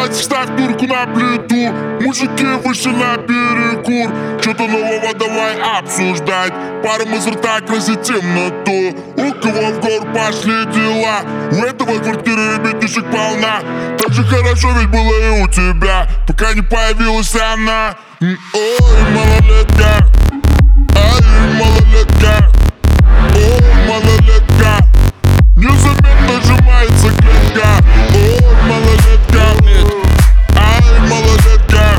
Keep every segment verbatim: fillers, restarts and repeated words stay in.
Мать, ставь турку на плиту, мужики вышли на перекур. Что-то нового давай обсуждать, паром изо рта красит темноту. У кого в гор пошли дела, у этого квартиры ребятишек полна. Так же хорошо ведь было и у тебя, пока не появилась она. Ой, малолетка, ай, малолетка, ой, малолетка, незаметно сжимается клетка. Ой, малолетка, ай, малолетка,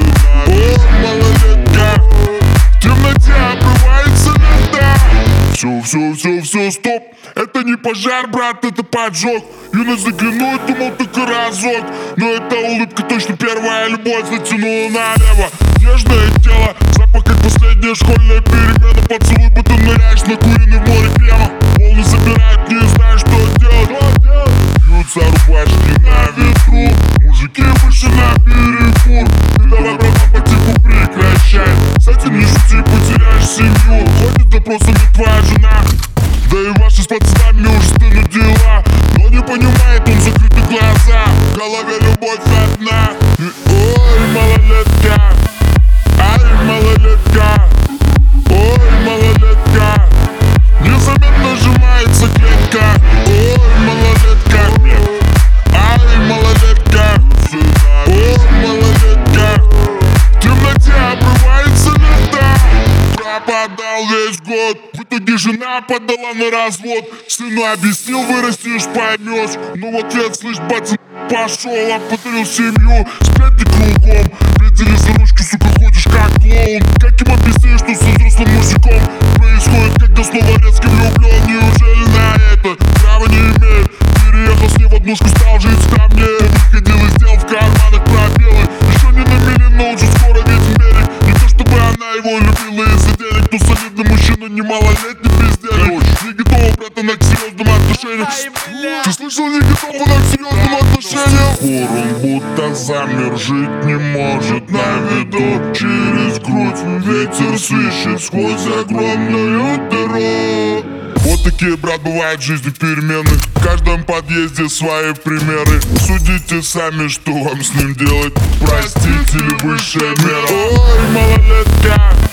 ой, малолетка, в темноте обрывается лента. Все, все, все, все, стоп, это не пожар, брат, это поджог. Юность заглянул, думал только разок, но эта улыбка точно первая любовь затянула налево. Нежное тело, запах как последняя школьная перемена. Поцелуй, будто ныряешь накуренный в море крема. Волны забирают, не знаю, что делать. Бьются рубашки на ветру, мужики вышли на перекур. Ты давай, братан, по типу прекращай, с этим не шути, потеряешь семью. Ходит запросами твоя жена, да и ваши с пацанами уже стынут дела. Но не понимает он закрыты глаза, в голове любовь одна. И ой, малолетка, ай, малолетка, ой, малолетка, незаметно сжимается клетка. Ой, малолетка, ай, малолетка, ой, малолетка, в темноте обрывается лента. Пропадал весь год, в итоге жена подала на развод. Сыну объяснил, вырастешь, поймешь. Но в ответ, слышь, пацан, пошел, обпотрил семью. Сплетни кругом, видели за ручку, сука, ходишь как клоун. Как им объяснить, что со взрослым мужиком происходит, когда снова резко влюблен? Неужели на это права не имеет? Переехал с ней в однушку, стал жить в камне. Выходил и сделал в карманах пробелы. Еще не на мили, но уже скоро виден берег. Не то чтобы она его любила из-за денег, но солидный мужчина, не малолетний бездельник. Не готова, брат, она к серьезным отношениям. Ты слышал, не готова она к серьезным отношениям? Форум будто замер, жить не может на виду. Через грудь ветер свищет сквозь огромную дыру. Вот такие, брат, бывают в жизни перемены. В каждом подъезде свои примеры. Судите сами, что вам с ним делать. Простите ли высшая мера. Ой, малолетка,